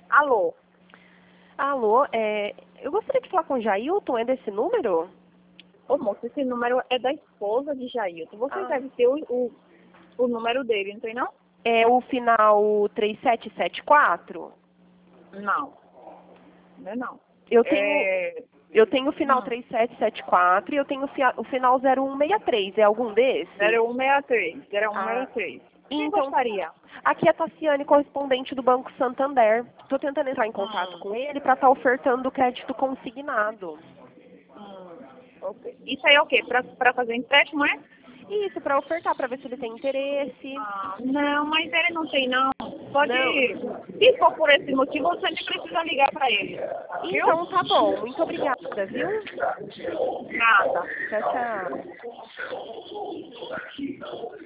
Alô? Alô, eu gostaria de falar com o Jailton, é desse número? Ô, moço, esse número é da esposa de Jailton. Você Ah, deve ter o número dele, não tem não? é o final 3774? Não. Não é não. Eu tenho, É... eu tenho o final Hum, 3774 e eu tenho o final 0163, é algum desses? 0163. Ah, 0163. Quem então, gostaria? aqui é a Tassiane, correspondente do Banco Santander. Estou tentando entrar em contato Hum, com ele para estar ofertando o crédito consignado. ok. Isso aí é o quê? Pra fazer empréstimo, é? Isso, para ofertar, para ver se ele tem interesse. Ah, não, mas ele não tem não. Pode, Não. se for por esse motivo, você nem precisa ligar pra ele. Viu? Então tá bom, muito obrigada, viu? Nada. Tchau, tchau.